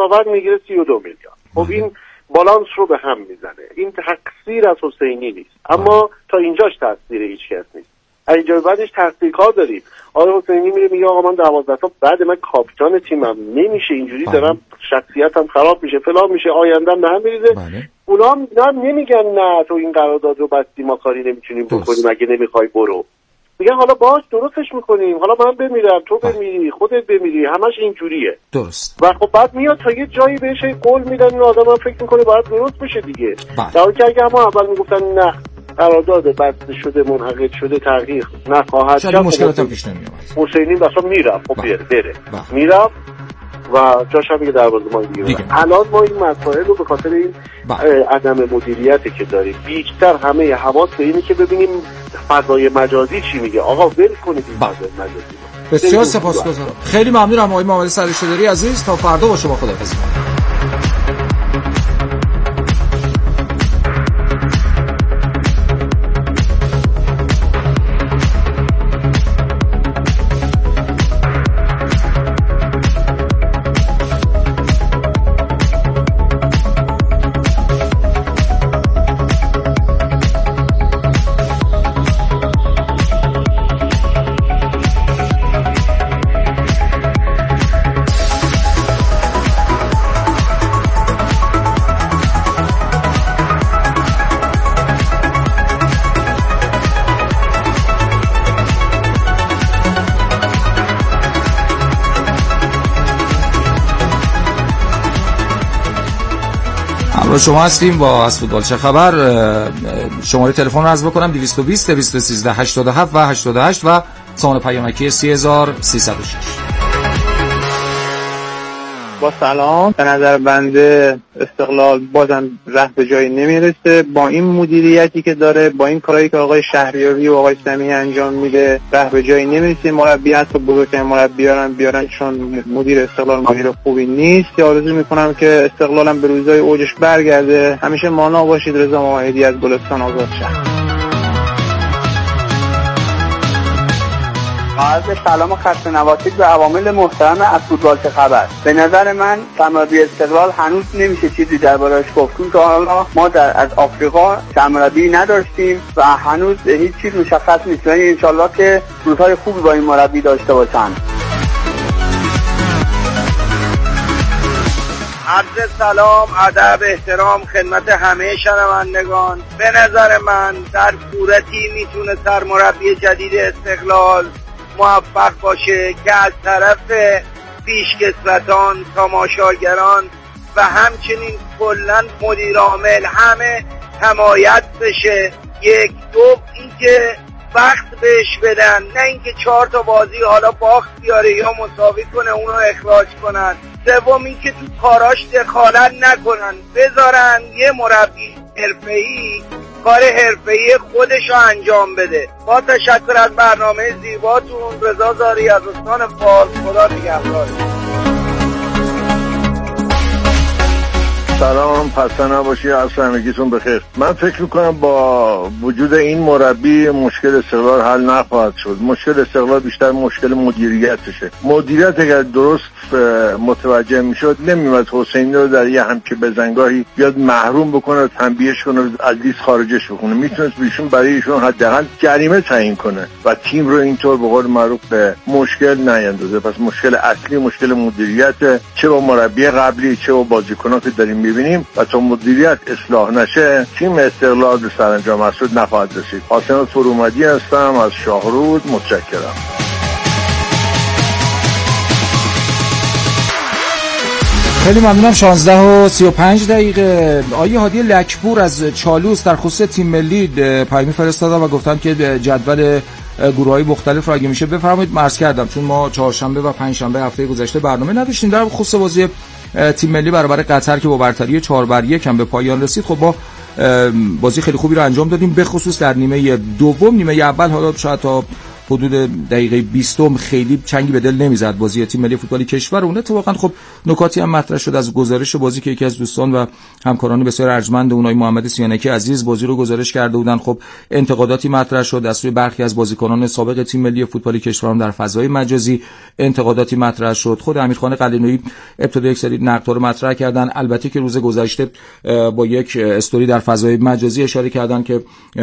داور میگیره 32 میلیارد. خب این بالانس رو به هم میزنه. این تقصیر از حسینی نیست، اما تا اینجاش تقصیر هیچ کس نیست. اینجا بعدش تحقیقات داریم. آقای حسینی میگه آقا من 12 تا بعد من کاپیتان تیمم نمیشه، اینجوری دارم شخصیتم خراب میشه، فلان میشه، آیندهم به هم میریزه. اونا نمیگن نه تو این قرارداد رو بستی ما کاری نمیتونیم بکنیم، اگه نمیخوای برو. میگن حالا باش درستش میکنیم، حالا من بمیرم تو بمیری خودت بمیری، همش اینجوریه. درست. و خب بعد میاد تا یه جایی بهش قول میدن این آدم هم فکر میکنه باید درست بشه دیگه. در حالی که اگه ما اول میگفتن نه قرارداد بسته شده منعقد شده تغییر نخواهد شد، مشکلات هم پیش نمیاد. حسینی مثلا میرفت، خب بره میرفت و جاش هم دیگه دروازه‌بان دیگه. الان ما این مسائل رو به خاطر این عدم مدیریتی که داریم بیشتر همه حواس به اینه که ببینیم فضای مجازی چی میگه. آقا ول کنید این فضای مجازی. بسیار سپاسگزارم. خیلی ممنونم آقای محمد سرشتری عزیز. تا فردا با شما خداحافظی می‌کنم. شما هستیم با از فوتبال چه خبر. شماره تلفن رو عرض بکنم 220 213 87 و 88 و سامان پیامکی 3306. با سلام. به نظر بنده استقلال بازم راه به جایی نمیرسه. با این مدیریتی که داره، با این کارهایی که آقای شهریاری و آقای سمیعی انجام میده راه به جایی نمیرسه. مربیات رو بزرگترین مربیان بیارن چون مدیر استقلال مدیر خوبی نیست. آرزو میکنم که استقلالم به روزهای اوجش برگرده. همیشه مانا باشید. رضا ماهدی از گلستان آزاد شهر. عرض سلام و خسته نباشید به عوامل محترم از فوتبال چه خبر. به نظر من سرمربی استقلال هنوز نمیشه چیزی درباره‌اش گفت. تا حالا ما از آفریقا سرمربی نداشتیم و هنوز هیچ چیز مشخص نیست. یعنی انشالله که روزهای خوبی با این مربی داشته باشن. عرض سلام، ادب، احترام خدمت همه شنوندگان. به نظر من در صورتی میتونه سرمربی جدید استقلال موفق باشه که از طرف پیشکسوتان، تماشاگران و همچنین کلاً مدیر عامل همه حمایت بشه. یک، دو، اینکه وقت بهش بدن، نه اینکه 4 تا بازی حالا باخت بیاره یا مساوی کنه اونو اخراج کنن. سوم اینکه تو کاراش دخالت نکنن، بذارن یه مربی حرفه‌ای کار حرفه‌ای خودشو انجام بده. با تشکر از برنامه زیباتون. رضا زاری از استان فارس. خدا نگهدار. سلام، خسته نباشی، عصر همگیتون بخیر. من فکر میکنم با وجود این مربی مشکل استقلال حل نخواهد شد. مشکل استقلال بیشتر مشکل مدیریتشه. مدیریت اگر درست متوجه میشد نمیومد حسینی رو در یه همچه بزنگاهی بیاد محروم بکنه و تنبیهش کنه و از لیست خارجش بکنه. میتونست ایشون برای ایشون حداقل جریمه تعیین کنه و تیم رو اینطور به قول معروف به مشکل نیندازه. پس مشکل اصلی مشکل مدیریت، چه با مربی قبلی چه با بازیکنان که داریم میبینیم و تا مدیریت اصلاح نشه تیم استقلال به سرانجام مسعود نخواهد رسید. حسین فرومدی هستم از شاهرود. متشکرم. خیلی ممنونم. 16:35 آیه هادی لکپور از چالوس در خصوص تیم ملی پیام فرستادم و گفتم که جدول گروه‌های مختلف رو اگه میشه بفرمایید. عرض کردم چون ما چهارشنبه و پنجشنبه هفته گذشته برنامه نداشتیم در خصوص بازی تیم ملی برابر قطر که با برتری 4-1 هم به پایان رسید. خب با بازی خیلی خوبی رو انجام دادیم، به خصوص در نیمه دوم. نیمه اول حالا شاید تا حدود دقیقه 20 خیلی چنگی به دل نمیزد بازی تیم ملی فوتبال کشور. اون اتفاقا خب نکاتی هم مطرح شد از گزارش بازی که یکی از دوستان و همکاران بسیار ارجمند اونای محمد سیانکی عزیز بازی رو گزارش کرده بودن. خب انتقاداتی مطرح شد از سوی برخی از بازیکنان سابق تیم ملی فوتبال کشور در فضای مجازی، انتقاداتی مطرح شد. خود امیرخان قلعه‌نویی ابتدا یک سری نقدها رو مطرح کردن، البته که روز گذشته با یک استوری در فضای مجازی اشاره کردن که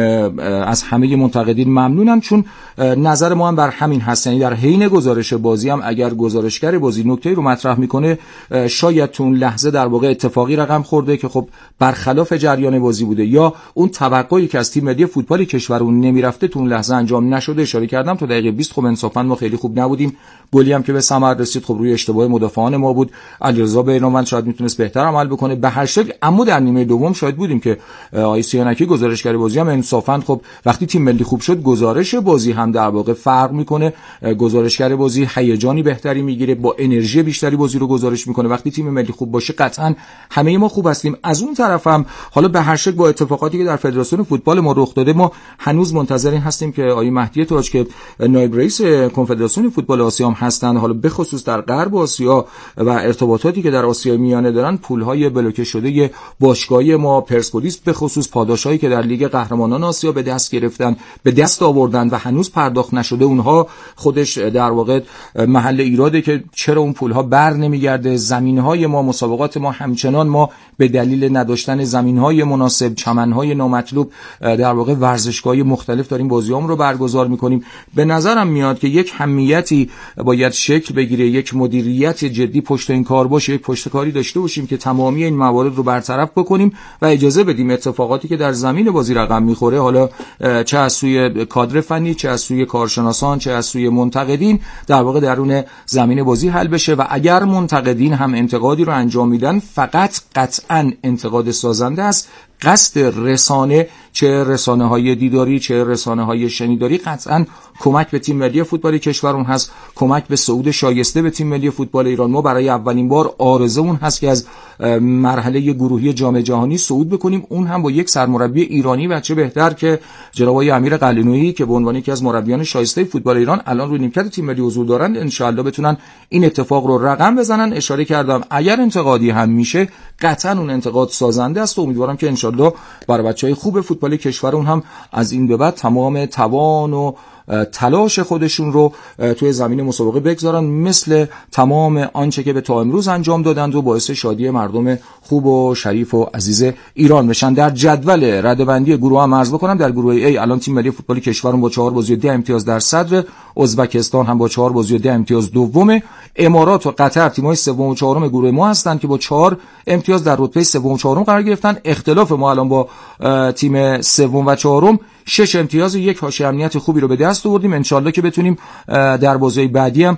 از همه منتقدین ممنونم، چون نظر ما هم بر همین هست. یعنی در حین گزارش بازی هم اگر گزارشگر بازی نکته‌ای رو مطرح میکنه شاید تو اون لحظه در واقع اتفاقی رقم خورده که خب برخلاف جریان بازی بوده یا اون توقعی که از تیم ملی فوتبال کشور اون نمیرفته تو اون لحظه انجام نشده. اشاره کردم تو دقیقه 20 خب انصافا ما خیلی خوب نبودیم. گلی هم که به ثمر رسید خب روی اشتباه مدافعان ما بود. علیرضا بیرانوند شاید میتونست بهتر عمل بکنه به هر شکل، اما در نیمه دوم شاید بودیم که آقای سیانکی گزارشگر بازی هم انصافا خب وقتی تیم ملی خوب شد گزارش بازی هم در واقع فرق میکنه. گزارشگر بازی هیجانی بهتری میگیره، با انرژی بیشتری بازی رو گزارش میکنه. وقتی تیم ملی خوب باشه قطعا همه ما خوب هستیم. از اون طرف هم حالا به هر شکل با اتفاقاتی که در فدراسیون فوتبال ما رخ داده ما هنوز منتظرین هستیم که آقای مهدی تاج که نایب رئیس کنفدراسیون فوتبال آسیا هم هستن، حالا به خصوص در غرب آسیا و ارتباطاتی که در آسیا میانه دارن، پولهای بلوکه شده باشگاهی ما پرسپولیس به خصوص پاداشایی که در لیگ قهرمانان آسیا به دست گرفتن به دست آوردن و هنوز پرداخت نشده، اونها خودش در واقع محل ایراده که چرا اون پولها بر نمیگرده. زمینهای ما، مسابقات ما همچنان ما به دلیل نداشتن زمینهای مناسب، چمنهای نامطلوب، در واقع ورزشگاه‌های مختلف داریم بازیام رو برگزار میکنیم. به نظرم میاد که یک همیتی باید شکل بگیره، یک مدیریت جدی پشت این کار باشه، یک پشتکاری داشته باشیم که تمامی این موارد رو برطرف بکنیم و اجازه بدیم اتفاقاتی که در زمین بازی رقم میخوره، حالا چه از سوی کادر فنی، چه از سوی کارشناسان، چه از سوی منتقدین، در واقع درون زمین بازی حل بشه. و اگر منتقدین هم انتقادی رو انجام میدن فقط قطعاً انتقاد سازنده است. قصد رسانه، چه رسانه‌های دیداری چه رسانه‌های شنیداری، قطعاً کمک به تیم ملی فوتبال کشورمون هست، کمک به صعود شایسته به تیم ملی فوتبال ایران. ما برای اولین بار آرزومون هست که از مرحله گروهی جام جهانی صعود بکنیم، اون هم با یک سرمربی ایرانی و چه بهتر که جناب آقای امیر قلعه‌نویی که به عنوان یکی از مربیان شایسته فوتبال ایران الان روی نیمکت تیم ملی حضور دارن، ان شاءالله بتونن این اتفاق رو رقم بزنن. اشاره کردم اگر انتقادی هم میشه قطعاً اون انتقاد سازنده است و امیدوارم که ان شاءالله برای بچهای خوب فوتبال کشورمون هم از این به بعد تمام توان و تلاش خودشون رو توی زمین مسابقه بگذارن، مثل تمام آنچه که به تا امروز انجام دادند و باعث شادی مردم خوب و شریف و عزیز ایران بشن. در جدول رده‌بندی گروه هم عرض بکنم، در گروه A الان تیم ملی فوتبال کشورمون با 4 بازی و 10 امتیاز در صدر، ازبکستان هم با 4 بازی و 10 امتیاز دومه، امارات و قطر تیم‌های سوم و چهارم گروه ما هستند که با 4 امتیاز در رتبه سوم و چهارم قرار گرفتن. اختلاف ما الان با تیم سوم و چهارم 6 امتیاز، یک حاشیه امنیت خوبی رو به دست آوردیم. ان شاءالله که بتونیم در بازی بعدی هم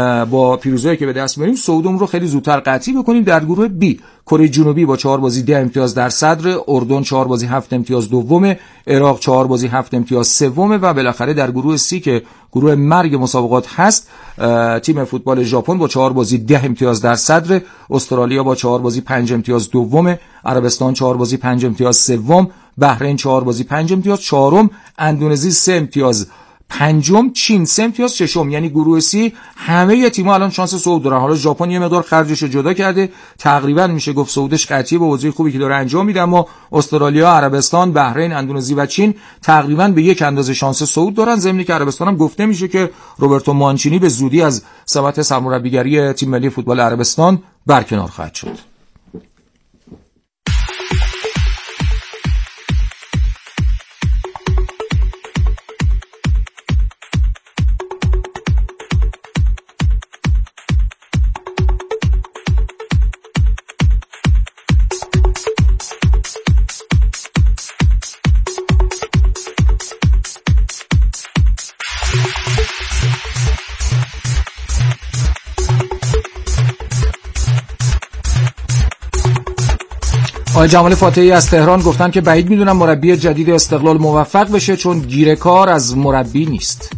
با پیروزی که به دست میاریم صعودمون رو خیلی زودتر قطعی بکنیم. در گروه B کره جنوبی با 4 بازی 10 امتیاز در صدر، اردن 4 بازی 7 امتیاز دومه، عراق 4 بازی 7 امتیاز سومه و بالاخره در گروه C که گروه مرگ مسابقات هست، تیم فوتبال ژاپن با 4 بازی 10 امتیاز در صدر، استرالیا با 4 بازی 5 امتیاز دومه، عربستان 4 بازی 5 امتیاز سوم، بحرین 4 بازی 5 امتیاز چهارم، اندونزی 3 امتیاز پنجم، چین 3 امتیاز ششم. یعنی گروه C همه تیم‌ها الان شانس صعود دارن. حالا ژاپن یه مقدار خرجش رو جدا کرده، تقریبا میشه گفت صعودش قطعی با بازی خوبی که داره انجام میده، اما استرالیا، عربستان، بحرین، اندونزی و چین تقریبا به یک اندازه شانس صعود دارن. ضمن که عربستان هم گفته میشه که روبرتو مانچینی به زودی از سمت سرمربیگری تیم ملی فوتبال عربستان برکنار خواهد شد. آقای جمال فاتحی از تهران گفتن که بعید میدونم مربی جدید استقلال موفق بشه چون گیر کار از مربی نیست.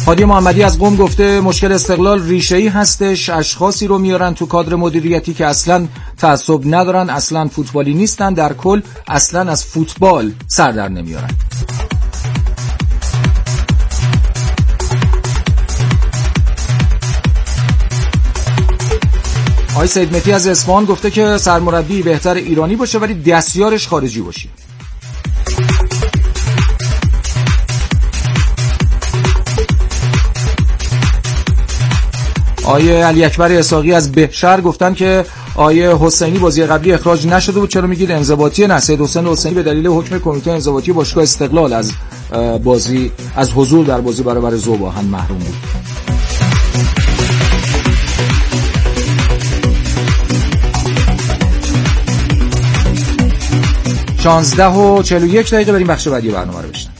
هادی محمدی از قم گفته مشکل استقلال ریشه‌ای هستش، اشخاصی رو میارن تو کادر مدیریتی که اصلا تعصب ندارن، اصلا فوتبالی نیستن، در کل اصلا از فوتبال سر در نمیارن. آقای سید مهدی از اصفهان گفته که سرمربی بهتر ایرانی باشه ولی دستیارش خارجی باشه. آیه علی اکبر اسحاقی از بهشهر گفتن که آیه حسینی بازی قبلی اخراج نشده بود، چرا میگید انضباطی؟ نه، سید حسین حسینی به دلیل حکم کمیته انضباطی باشگاه استقلال از بازی، از حضور در بازی برابر ذوب‌آهن محروم بود. 16:41 بریم بخش بعدی برنامه رو بشنویم.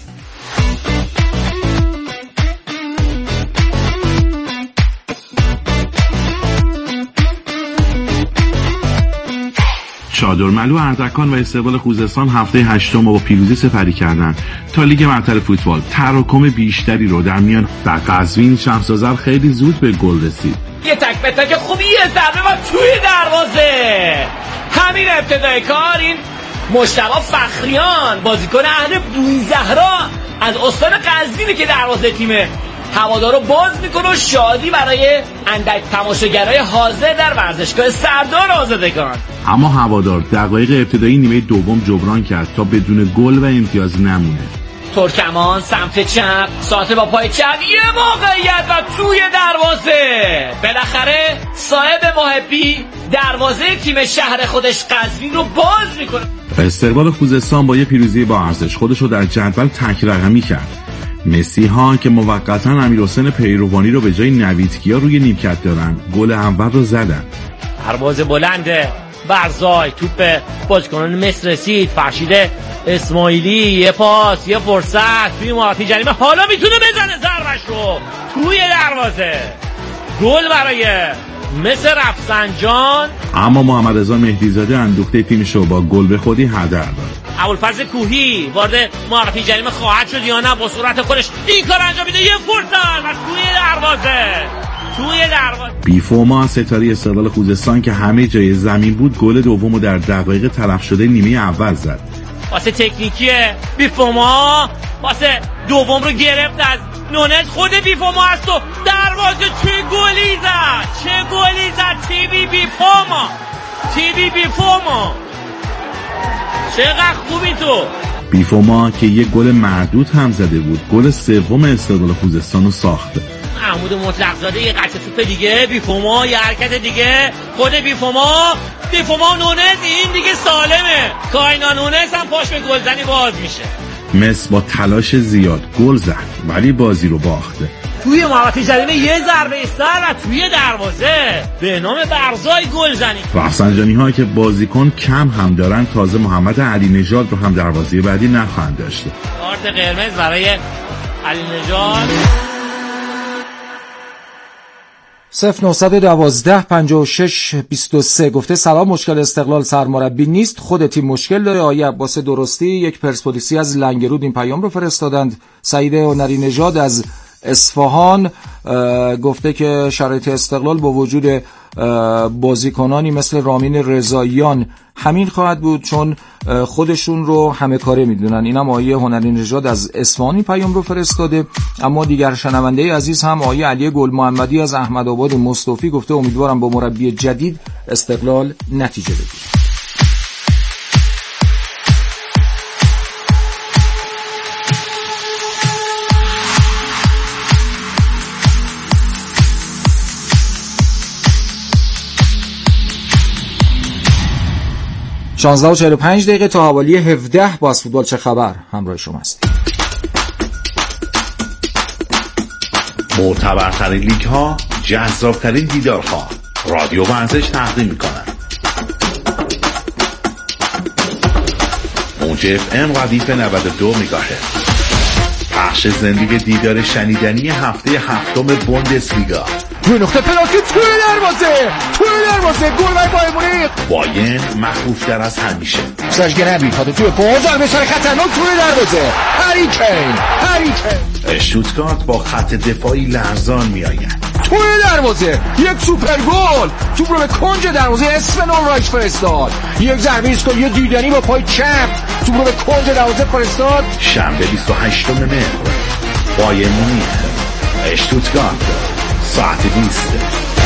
چادرملو اردکان و استقلال خوزستان هفته 8 با پیروزی سپری کردند تا لیگ برتر فوتبال. تراکم بیشتری رو در میان در قزوین شمس‌آذر خیلی زود به گل رسید. یه تک به تک خوبی، یه ضربه و توی دروازه. همین ابتدای کار این مشتبه فخریان بازیکن اهل بویزهرا از استان قزوینی که دروازه تیم هوادارو باز میکنه و شادی برای اندک تماشاگرای حاضر در ورزشگاه سردار آزادگان. اما هوادار دقایق ابتدایی نیمه دوم جبران کرد تا بدون گل و امتیاز نمونه. ترکمان سمت چپ، ساعت با پای چپ، یه موقعیت و توی دروازه. بالاخره صاحب محبی دروازه تیم شهر خودش قزوین رو باز میکنه. استقلال خوزستان با یه پیروزی با ارزش خودش رو در جدول تک رقمی کرد. مسی ها که موقتا امیرحسین پیروانی رو به جای نویدکیا روی نیمکت دارن، گل اول رو زدن. پرواز بلند برزای، توپ بازیکنان مصر رسید، فرشید اسماعیلی، یه پاس، یه فرصت توی محوطه جریمه، حالا میتونه بزنه ضربش رو توی دروازه. گل برای مصر رفسنجان. اما محمد رضا مهدیزاده اندوخته تیمش رو با گل به خودی هدر داد. ابوالفضل کوهی وارد محوطه جریمه خواهد شد یا نه، با سرعت خودش این کار انجام میده، یه فرصت و توی دروازه. بیفوما ستاره استقلال خوزستان که همه جای زمین بود، گل دومو در دقایق تلف شده نیمه اول زد. واسه تکنیکی بیفوما، واسه دوم رو گرفت از نونز، خود بیفوما هست و دروازه. چه گلی زد تیوی بیفوما، چقدر خوبی تو. بیفوما که یه گل مردود هم زده بود، گل سوم استقلال خوزستان رو ساخته. محمود مطلق زاده یه قطع توپ دیگه، بیفوما یه حرکت دیگه، خود بیفوما نونز، این دیگه سالمه. کاینا نونز هم پاش به گلزنی باز میشه. مس با تلاش زیاد گل زد ولی بازی رو باخته. توی محوطه جریمه یه ضربه سر و توی دروازه به نام برزای گل زنی. رفسنجانی ها که بازیکن کم هم دارن، تازه محمد علی نژاد رو هم دروازه بعدی نخواهند داشته. کارت قرمز برای علی نژاد. 0912 56 23 گفته سلام، مشکل استقلال سرمربی نیست، خود تیم مشکل داره. آیه عباس درستی یک پرسپولیسی از لنگرود این پیام رو فرستادند. سعید هنری نژاد از اصفهان گفته که شرایط استقلال با وجود بازیکنانی مثل رامین رضاییان همین خواهد بود، چون خودشون رو همه کاره میدونن. اینم آیه هنری نژاد از اصفهان این پیام رو فرستاده. اما دیگر شنونده عزیز هم آیه علی گل محمدی از احمدآباد مصطفی گفته امیدوارم با مربی جدید استقلال نتیجه بگیره. و 45 تا حوالی 17 با از فوتبال چه خبر همراه شما است. معتبرترین لیگ ها، جذابترین دیدارها، رادیو ورزش تقدیم می‌کند. موج FM ردیف 92 مگاهرتز. پخش زندگی دیدار شنیدنی هفته هفتم بوندسلیگا روی نقطه پنالتی توی دروازه گل برای بایر مونیخ. باین مخوف‌تر از همیشه. سرج گنبری پاده توی پوز ضربه سر خطرناک توی دروازه. هری کین. اشتوتگارت با خط دفاعی لرزان میآید. توی دروازه یک سوپر گل، توپ رو به کنج دروازه اسفن اولرایچ فرستاد. یک ضربه ایستگاهی یه دیدنی با پای چپ توپ رو به کنج دروازه فرستاد. شنبه 28 مهر بایر مونیخ اشتوتگارت ساعت 20.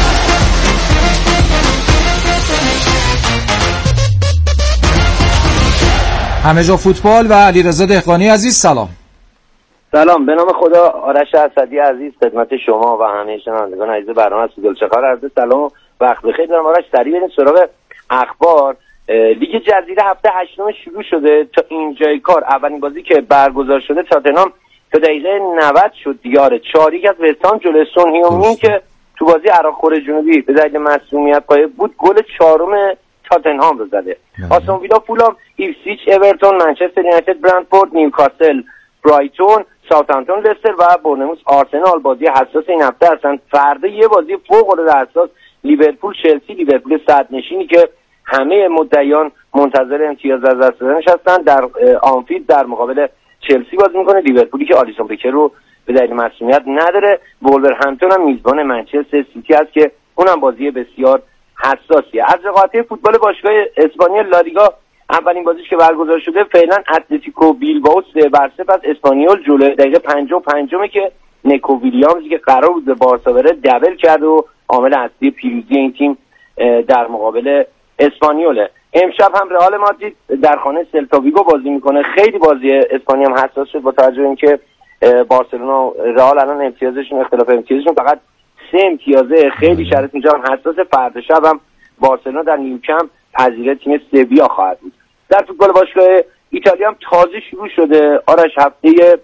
همه جا فوتبال و علیرضا دهقانی عزیز سلام. سلام، به نام خدا. آرش اسدی عزیز خدمت شما و همه شنوندگان عزیز برنامه از فوتبالچقر عرض سلام و وقت بخیر دارم. آرش سریع بریم سراغ اخبار. لیگ جزیره هفته 8 شروع شده. تا اینجای کار اولین بازی که برگزار شده تاتنهام تا دقیقه 90 شد دیاره 4-1 از وستهام جلوی سون هیومین که تو بازی عراق‌خور جنوبی به دلیل مصونیت غایب بود گل چهارم تاتنهام رو زده. آستون ویلا، فولام، ایپسویچ، اورتون، منچستر یونایتد، برنتفورد، نیوکاسل، برایتون، ساوثهامپتون، لستر و بورنموث آرسنال بازی حساس این هفته هستند. فردا یه بازی فوق‌العاده حساس لیورپول چلسی، لیورپول صدرنشینی که همه مدعیان منتظر امتیاز از دست دادنش هستند در آنفیلد در مقابل چلسی بازی میکنه. لیورپولی که آلیسون بکر رو به دلیل مسئولیت نداره. وولورهمپتون هم میزبان منچستر سیتی است که اونم بازی بسیار حساسیه. از رقابت فوتبال باشگاه اسپانیا لالیگا اولین بازیش که برگزار شده فعلا اتلتیکو بیلبائو 3-0 از اسپانیول جلوی دقیقه 55 که نیکو ویلیامزی که قرار بود به بارسا بره دبل کرد و عامل اصلی پیروزی این تیم در مقابل اسپانیوله. امشب هم رئال مادرید در خانه سلتا ویگو بازی میکنه. خیلی بازی اسپانیا هم حساس شد با توجه به اینکه بارسلونا و رئال الان امتیازشون اختلاف امتیازشون فقط 3 امتیازه. خیلی شرط اینجا هم حساس. فردا شب هم بارسلونا در نیوکمپ پذیرای تیم سویا خواهد بود. در فوتبال باشگاه ایتالیا هم تازه شروع شده. آرش هفته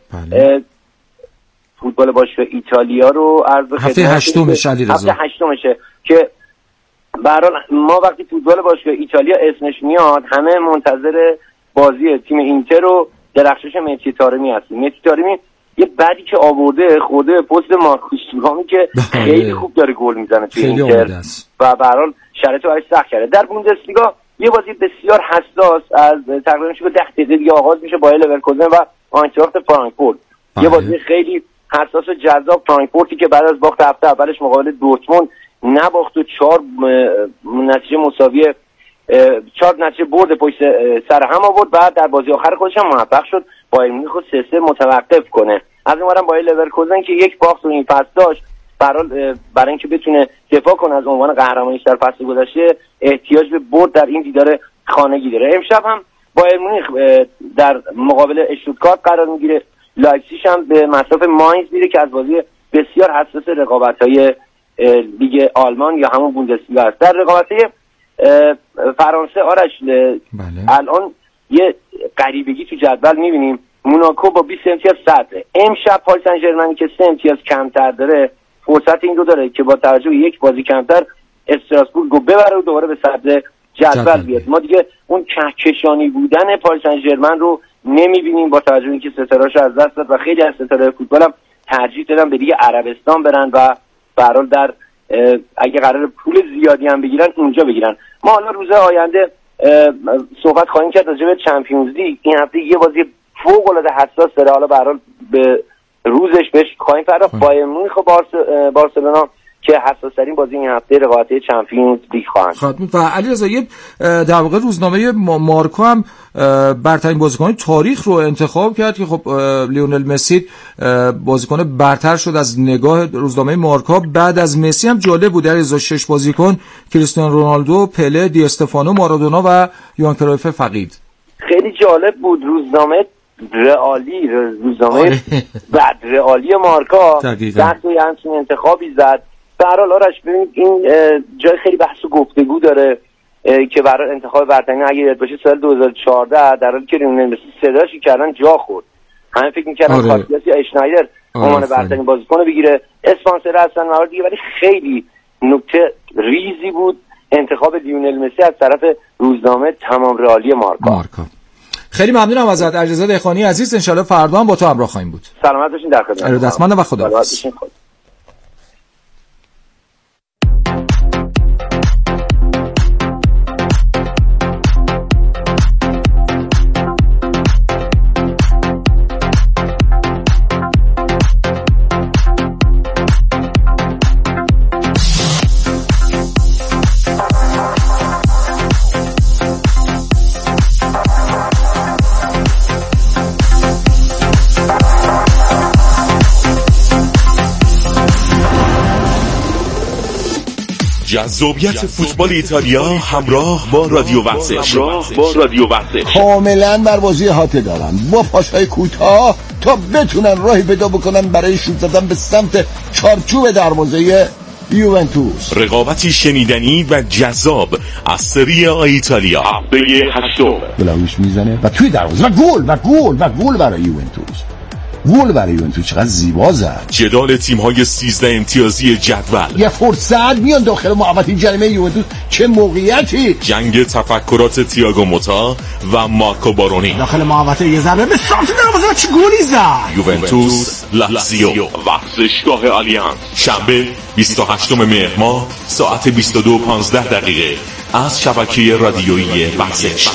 فوتبال باشگاه ایتالیا رو عرض هفته 8 علیرضا که به هر حال ما وقتی فوتبال باشگاه ایتالیا اسمش میاد همه منتظر بازی تیم اینتر و درخشش مهدی طارمی هستیم. مهدی طارمی یه بدی که آورده خورده پست مارکوس تورامی که خیلی خوب داره گل میزنه توی اینتر و به هر حال شرایطو براش سخت کرده. در بوندسلیگا یه بازی بسیار حساس از تقریبا 10 دقیقه دیگه آغاز میشه با لورکوزن و آینتراخت فرانکفورت. یه بازی خیلی حساس و جذاب. فرانکفورتی که بعد از باخت هفته اولش مقابل دورتموند نباخت و 4 نتیجه مساوی 4 نتیجه برد پشت سر هم آورد. بعد در بازی آخر خودش هم موفق شد بایر مونیخ رو 3-3 متوقف کنه. از اونورم با لورکوزن که یک باخت رو این فصل داشت برای اینکه بتونه دفاع کنه از عنوان قهرمانیش در فصل گذشته احتیاج به برد در این دیدار خانگی داره. امشب هم بایر مونیخ در مقابل اشتوتگارت قرار میگیره. لایپزیگ هم به مصاف ماینز میره که از بازی بسیار حساس رقابت‌های لیگ آلمان یا همون بوندسلیگا است. در رقابت‌های فرانسه آرش الان یه غریبگی تو جدول می‌بینیم. موناکو با 20 امتیاز صدره. امشب پاریس سن ژرمنی که 3 امتیاز کمتر داره فرصت این رو داره که با توجه به یک بازی کمتر استراسبورگ رو ببره و دوباره به صدر جدول بیاد. ما دیگه اون کهکشانی بودن پاریس سن ژرمن رو نمی‌بینیم با توجه به اینکه ستاره‌اش از دست داد و خیلی از ستاره فوتبال هم ترجیح دادن به لیگ عربستان برن و به هر حال در اگه قرار پول زیادی هم بگیرن اونجا بگیرن. ما حالا روز آینده صحبت خواهیم کرد راجع به چمپیونز لیگ. این هفته یه بازی فوق‌العاده حساس داره. حالا به هر حال به روزش بهش خواهیم پرداخت. بایر مونیخ و بارسلونا که حساس‌ترین بازی این هفته رقابت چمپیونز لیگ خواهند و علیرضا در واقع روزنامه مارکا هم برترین بازیکن تاریخ رو انتخاب کرد که خب لیونل مسی بازیکن برتر شد از نگاه روزنامه مارکا. بعد از مسی هم جالب بود علیرضا 6 بازیکن: کریستیانو رونالدو، پله، دی استفانو، مارادونا و یوهان کرویف فقید. خیلی جالب بود. روزنامه بعد رئالی مارکا در توی همچین انتخابی زد. به هر حال آرش ببینید این جای خیلی بحث و گفتگو داره که برای انتخاب برترین اگه یاد باشه سال 2014 در حالی که لیونل مسی صداشی کردن جا خورد همه فکر می‌کردن کاسیاس یا اشنایدر عنوان برترین بازیکن رو بگیره. اسپانسر هستن موارد دیگه ولی خیلی نکته ریزی بود انتخاب لیونل مسی از طرف روزنامه تمام رئالی مارکا. خیلی ممنونم ازت علیرضا دهقانی عزیز. ان شاءالله فردا هم با تو همراه خواهیم بود. سلامت باشین. در خدمت. ارادتمند و خداحافظ. جذابیت فوتبال ایتالیا همراه با رادیو ورزش. کاملا بر بازی هاته دارن با پاس‌های کوتاه تا بتونن راهی پیدا بکنن برای شوت زدن به سمت چارچوب دروازه یوونتوس. رقابتی شنیدنی و جذاب از سری آ ایتالیا هفته هشتم. بلاویش میزنه و توی دروازه و گل برای یوونتوس. گل برای یوونتوس چقدر زیبا زد. جدال تیم‌های 13 امتیازی جدول. یه فرصت میان داخل محوطه جریمه یوونتوس، چه موقعیتی. جنگ تفکرات تییاگو موتا و مارکو بارونی. داخل محوطه یه ضربه به سمت دروازه، چه گلی زد. یوونتوس لاتزیو ورزشگاه آلیانز شنبه 28 مهر ماه ساعت 22:15 از شبکه رادیویی ورزش.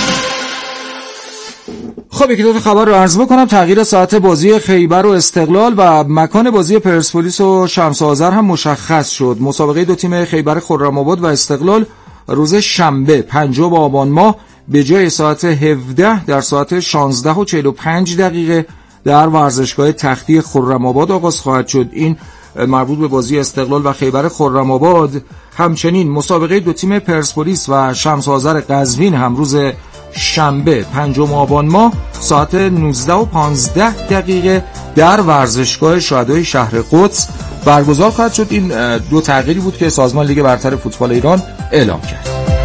خب یکی دو تا خبر رو عرض بکنم. تغییر ساعت بازی خیبر و استقلال و مکان بازی پرسپولیس و شمس آذر هم مشخص شد. مسابقه دو تیم خیبر خرم‌آباد و استقلال روز شنبه 5 آبان ماه به جای ساعت 17 در ساعت 16:45 در ورزشگاه تختی خرم‌آباد آغاز خواهد شد. این مربوط به بازی استقلال و خیبر خرم‌آباد. همچنین مسابقه دو تیم پرسپولیس و شمس آذر قزوین هم روز شنبه 5 آبان ماه ساعت 19:15 در ورزشگاه شهدای شهر قدس برگزار خواهد شد. این دو تغییری بود که سازمان لیگ برتر فوتبال ایران اعلام کرد.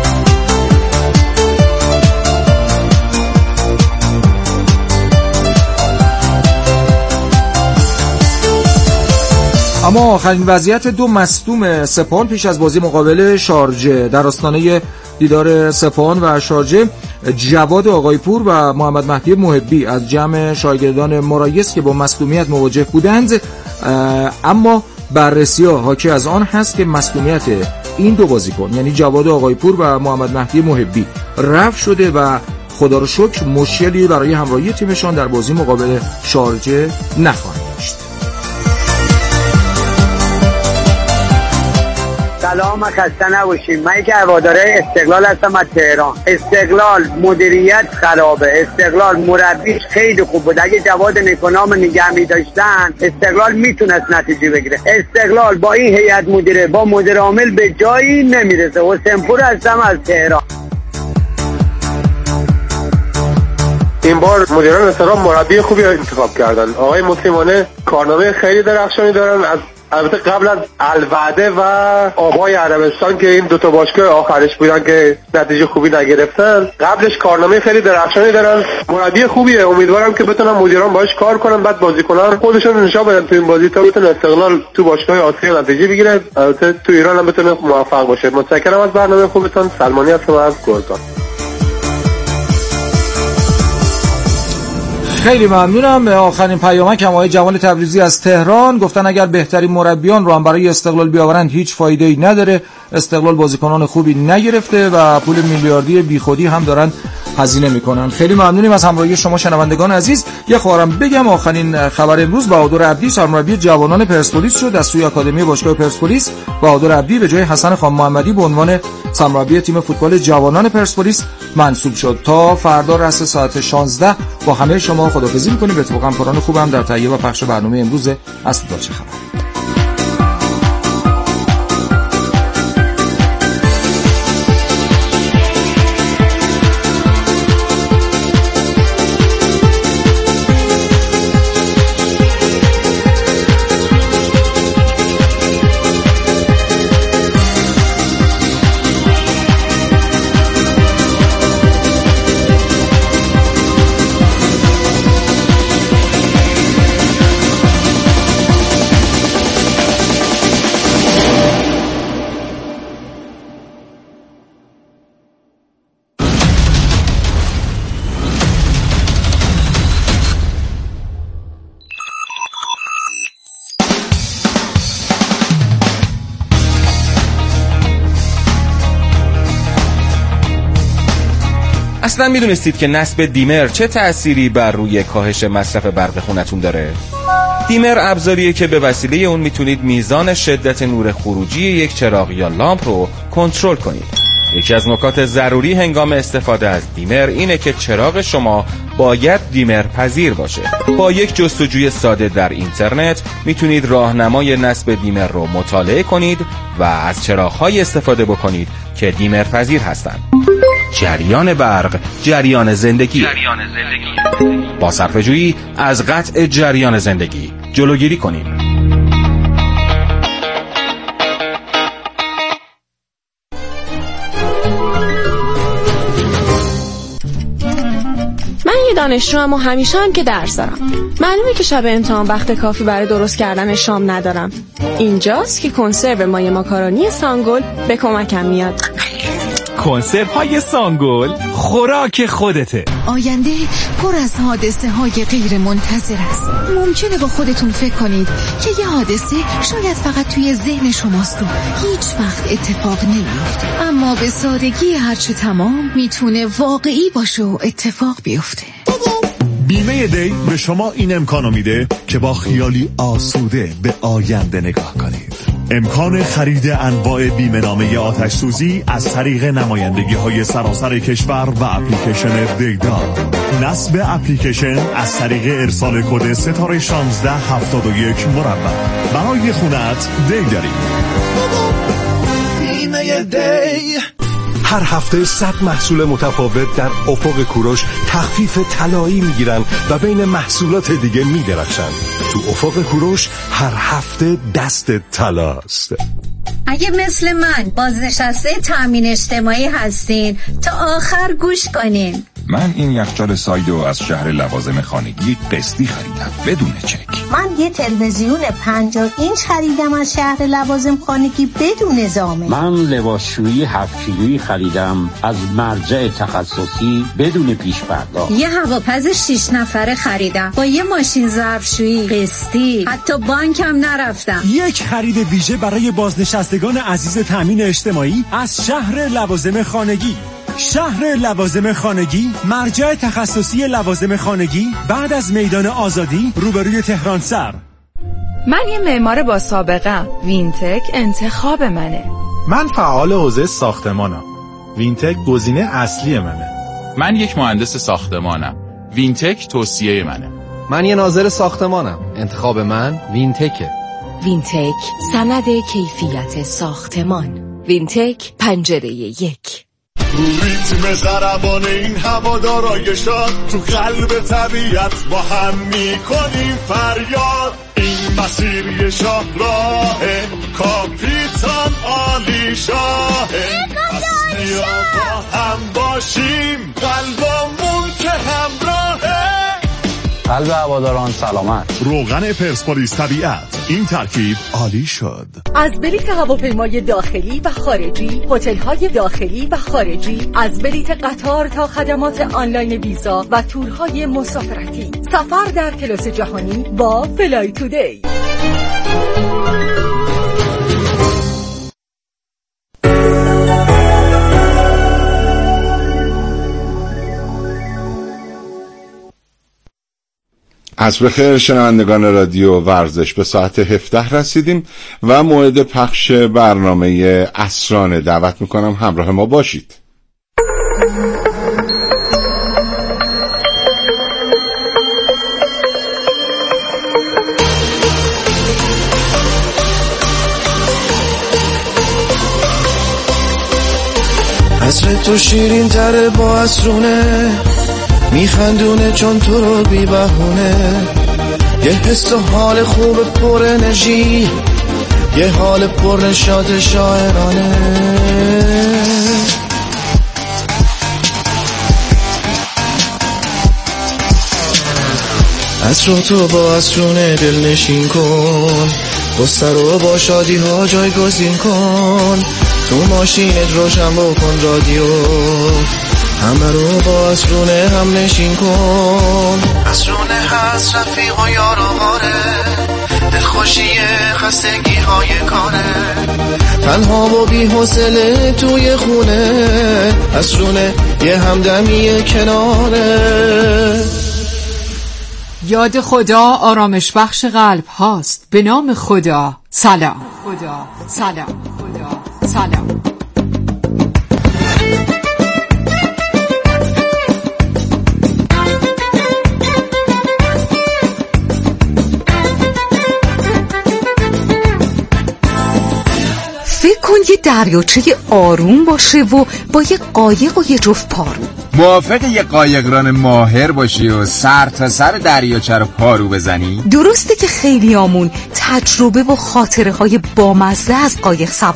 اما آخرین وضعیت دو مصدوم سپاهان پیش از بازی مقابل شارجه. در آستانه دیدار سپاهان و شارجه جواد آقایپور و محمد مهدی محبی از جمع شاگردان مرایس که با مصدومیت مواجه بودند، اما بررسی‌ها حاکی از آن هست که مصدومیت این دو بازیکن یعنی جواد آقایپور و محمد مهدی محبی رفع شده و خدا رو شکر مشکلی برای همراهی تیمشان در بازی مقابل شارجه نخواهد داشت. سلام و خسته نباشیم. من یک هواداره استقلال هستم از تهران. استقلال مدیریت خرابه. استقلال مربیش خیلی خوب بود. اگه جواد نکنام نگه می داشتن استقلال میتونست نتیجه بگیره. استقلال با این هیئت مدیره با مدیر عامل به جایی نمیرسه. حسین پور هستم از تهران. این بار مدیران استقلال مربی خوبی انتخاب کردن. آقای مسلمانه کارنامه خیلی درخشانی دارن. از البته قبل از الوعده و آبای عربستان که این دوتا باشگاه آخرش بودن که نتیجه خوبی نگرفتن، قبلش کارنامه خیلی درخشانی دارن. مربی خوبیه. امیدوارم که بتونن مدیران باهاش کار کنن، بعد بازیکنان خودشون نشون بدن تو این بازی تا بتونه استقلال تو باشگاه آسیا نتیجه بگیره، البته تو ایران هم بتونه موفق باشه. متشکرم از برنامه خوبتون. سلمانی هستم از گلزار. خیلی ممنونم. آخرین پیامک هم آقای جوان تبریزی از تهران گفتن اگر بهترین مربیان رو هم برای استقلال بیاورند هیچ فایده‌ای نداره. استقلال بازیکنان خوبی نگرفته و پول میلیاردی بیخودی هم دارن هزینه میکنن. خیلی ممنونیم از همراهی شما شنوندگان عزیز. یه خبرم بگم، آخرین خبر امروز بهادر عبدی سرمربی جوانان پرسپولیس شد. از سوی آکادمی باشگاه پرسپولیس بهادر عبدی به جای حسن خان محمدی به عنوان سرمربی تیم فوتبال جوانان پرسپولیس منصوب شد. تا فردا رأس ساعت 16 با همه شما خداحافظی می‌کنیم. اتفاقا همکاران خوبم در تهیه و پخش برنامه امروز اصل چه خبر. اصلا میدونستید که نصب دیمر چه تأثیری بر روی کاهش مصرف برق خونتون داره؟ دیمر ابزاریه که به وسیله اون میتونید میزان شدت نور خروجی یک چراغ یا لامپ رو کنترل کنید. یکی از نکات ضروری هنگام استفاده از دیمر اینه که چراغ شما باید دیمر پذیر باشه. با یک جستجوی ساده در اینترنت میتونید راهنمای نصب دیمر رو مطالعه کنید و از چراغ‌های استفاده بکنید که دیمر پذیر هستند. جریان برق، جریان زندگی. با صرفه‌جویی از قطع جریان زندگی جلوگیری کنیم. دانشجوام و همیشه هم که درس دارم. معلومه که شب امتحان وقت کافی برای درست کردن شام ندارم. اینجاست که کنسرو مایه ماکارونی سانگل به کمکم میاد. کنسرو های سانگل خوراک خودته. آینده پر از حادثه های غیر منتظر است. ممکنه با خودتون فکر کنید که یه حادثه شاید فقط توی ذهن شماست و هیچ وقت اتفاق نمیفته، اما به سادگی هرچه تمام میتونه واقعی باشه و اتفاق بیفته. بیمه دی به شما این امکانو میده که با خیالی آسوده به آینده نگاه کنید. امکان خرید انواع بیمه نامه آتش سوزی از طریق نمایندگی های سراسر کشور و اپلیکیشن دیدا. نصب اپلیکیشن از طریق ارسال کد ستاره 1671 مربع. برای خونت دی داریم. بیمه دی. هر هفته 100 محصول متفاوت در افق کوروش تخفیف طلایی میگیرن و بین محصولات دیگه میدرخشن. تو افق کوروش هر هفته دست طلاست. اگه مثل من بازنشسته تامین اجتماعی هستین تا آخر گوش کنین. من این یخچال سایدو از شهر لوازم خانگی قسطی خریدم بدون چک. من یه تلویزیون 50 اینچ خریدم از شهر لوازم خانگی بدون زامن. من لباسشویی 7 کیلویی خریدم از مرجع تخصصی بدون پیش پرداخت. یه هواپز 6 نفره خریدم با یه ماشین ظرفشویی قسطی، حتی بانکم نرفتم. یک خرید ویژه برای بازنشستگان عزیز تامین اجتماعی از شهر لوازم خانگی. شهر لوازم خانگی، مرجع تخصصی لوازم خانگی بعد از میدان آزادی روبروی تهران سر. من یه معمار با سابقه. وینتک انتخاب منه. من فعال حوزه ساختمانم. وینتک گزینه اصلی منه. من یک مهندس ساختمانم. وینتک توصیه منه. من یه ناظر ساختمانم. انتخاب من وینتکه. وینتک سند کیفیت ساختمان. وینتک پنجره 1. رو ریتم ضربان این هوادارای شاد تو قلب طبیعت با هم میکنیم فریاد. این مسیر یه شاهراهه، کاپیتان عالی شاهه. پس بیا با هم باشیم، قلبمون که همراهه. قلب هواداران سلامت. روغن پرسپولیس طبیعت، این ترکیب عالی شد. از بلیط هواپیمای داخلی و خارجی، هتل‌های داخلی و خارجی، از بلیط قطار تا خدمات آنلاین ویزا و تورهای مسافرتی، سفر در کلاس جهانی با فلای تودی. عصر خیر شنوندگان رادیو ورزش، به ساعت 17 رسیدیم و موعد پخش برنامه عصرانه. دعوت میکنم همراه ما باشید. عصر تو شیرین تره با عصرونه، میخندونه چون تو رو بی بهونه. یه حس و حال خوب پر انرژی، یه حال پر نشاط شاعرانه. عصر تو با عصرونه دلنشین کن، بستر رو با شادی ها جایگزین کن. تو ماشینت روشن بکن رادیو، همه رو با عصرونه هم نشین کن. عصرونه هست رفیق و یار و غاره، دلخوشی خستگی های کاره. تنها و بی حوصله توی خونه، عصرونه یه همدمی کناره. یاد خدا آرامش بخش قلب هاست. به نام خدا سلام. خدا سلام. خدا سلام. فکر کن یه دریاچه آروم باشه و با یه قایق و یه جفت پارو. موافق یه قایقران ماهر باشی و سر تا سر دریاچه رو پارو بزنی؟ درسته که خیلیامون تجربه و خاطره های بامزه از قایق سواری